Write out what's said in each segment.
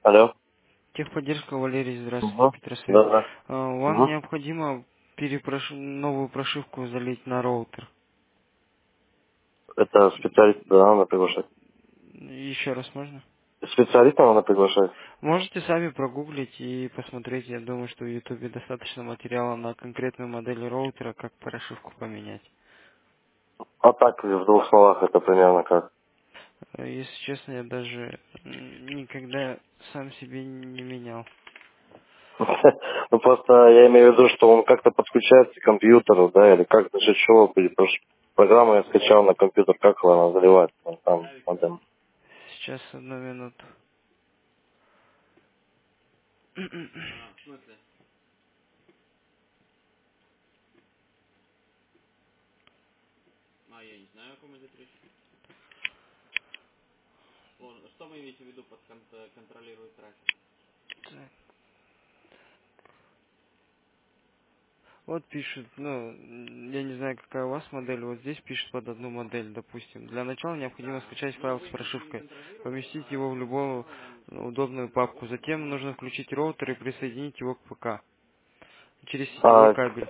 Алло. Техподдержка, Валерий, здравствуйте, Угу. Петросвет. Да, да. Вам Угу. необходимо новую прошивку залить на роутер. Это специалиста, да, надо приглашать. Еще раз можно? Специалиста надо приглашать. Можете сами прогуглить и посмотреть. Я думаю, что в Ютубе достаточно материала на конкретную модель роутера, как прошивку поменять. А так, в двух словах, это примерно как. Если честно, я даже никогда сам себе не менял. Ну, просто я имею в виду, что он как-то подключается к компьютеру, да, или как, за счет чего, программу я скачал на компьютер, как она заливается, там, модем. Сейчас, одну минуту. Так. Вот пишет, ну, я не знаю, какая у вас модель, вот здесь пишет под одну модель, допустим. Для начала необходимо скачать файл с прошивкой, поместить его в любую удобную папку. Затем нужно включить роутер и присоединить его к ПК через сетевой А, кабель.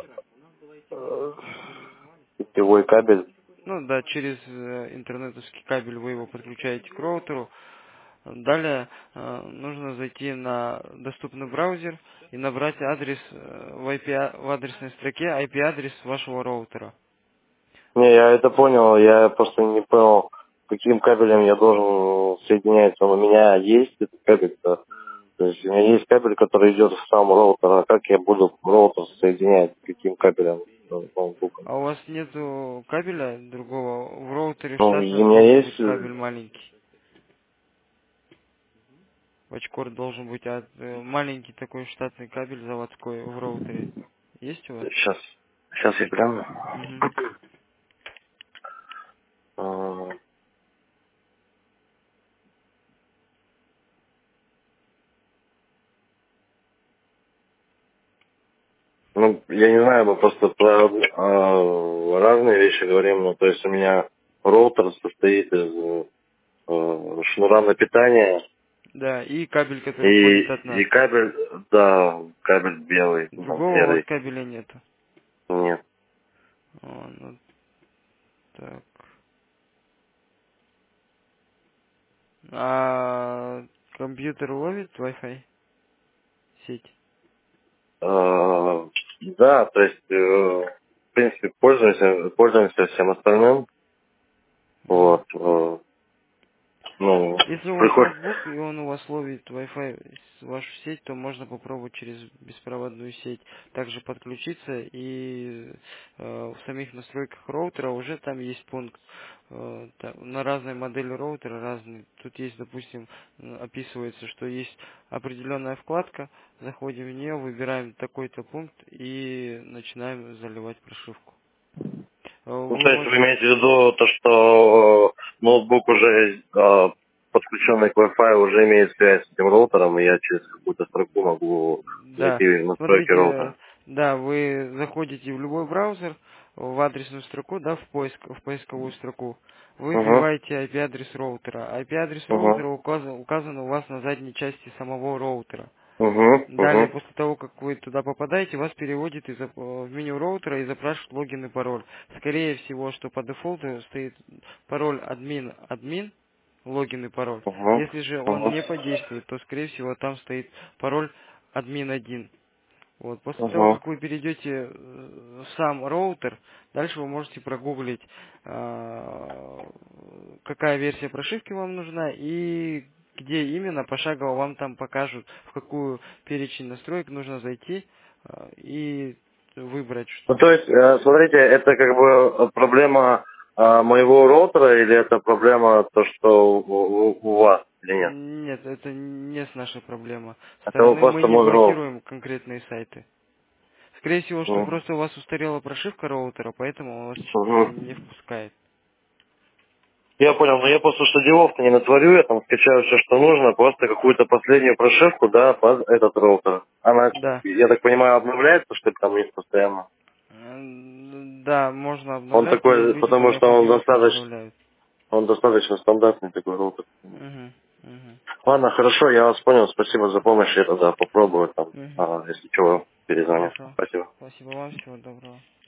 сетевой кабель. Ну да, через интернетовский кабель вы его подключаете к роутеру. Далее нужно зайти на доступный браузер и набрать адрес в адресной строке IP-адрес вашего роутера. Не, я это понял, я просто не понял, каким кабелем я должен соединяться. У меня есть этот кабель, да. То есть у меня есть кабель, который идет в сам роутер, а как я буду роутер соединять, каким кабелем с ноутбуком? А у вас нету кабеля другого? В роутере Ну, и у штатном меня должен есть, быть кабель маленький. Вачкор должен быть маленький такой штатный кабель заводской в роутере. Есть у вас? сейчас я гляну. Мгм. А, Ну, я не знаю, мы просто про разные вещи говорим. Ну, то есть у меня роутер состоит из шнура на питание Да, и кабель, который и, уходит от нас. и кабель, да, кабель белый, ну, Другого у вас серый. кабеля нету. Нет. Ну так. А компьютер ловит Wi-Fi сеть? Да, то есть, в принципе, пользуемся всем остальным. Мгм. Вот. Ну, Если у вас приходит. ноутбук и он у вас ловит Wi-Fi вашу сеть, то можно попробовать через беспроводную сеть также подключиться и в самих настройках роутера уже там есть пункт на разные модели роутера разные. Тут есть, допустим, описывается, что есть определенная вкладка, заходим в нее, выбираем такой-то пункт и начинаем заливать прошивку. Ну, Вы то есть вы можете. имеете в виду то, что ноутбук уже подключенный к Wi-Fi уже имеет связь с этим роутером, и я через какую-то строку могу Да, зайти в настройки смотрите, роутера. да, вы заходите в любой браузер, в адресную строку, да, в поисковую строку, вы Угу, вбиваете IP-адрес роутера. IP-адрес роутера угу, указан у вас на задней части самого роутера. угу, Далее, угу, после того, как вы туда попадаете, вас переводит в меню роутера и запрашивает логин и пароль. Скорее всего, что по дефолту стоит пароль админ, логин и пароль. угу, Если же он угу, не подействует, то, скорее всего, там стоит пароль админ 1. Вот. После того, угу. как вы перейдете в сам роутер, дальше вы можете прогуглить, какая версия прошивки вам нужна и где именно пошагово вам там покажут, в какую перечень настроек нужно зайти и выбрать Ну, что. то есть, смотрите, это как бы проблема моего роутера или это проблема то, что у вас или нет? Нет, это не с нашей проблемы. Это Стороны мы просто не мой роутер. блокируем конкретные сайты. Скорее всего, что Угу. просто у вас устарела прошивка роутера, поэтому он вас не Угу. впускает. Я понял, но я просто что делов-то не натворю, я там скачаю все, что нужно, просто какую-то последнюю прошивку, да, под этот роутер. Она, Да. я так понимаю, обновляется, что ли, там есть постоянно? Да, можно Он обновлять, есть такой, люди по потому что он необходимости достаточно, обновляют. он достаточно стандартный такой роутер. Мгм. Мгм. Ладно, хорошо, я вас понял. Спасибо за помощь. Я тогда попробую там, Мгм. если что, перезвоню. Хорошо. Спасибо. Спасибо вам, всего доброго.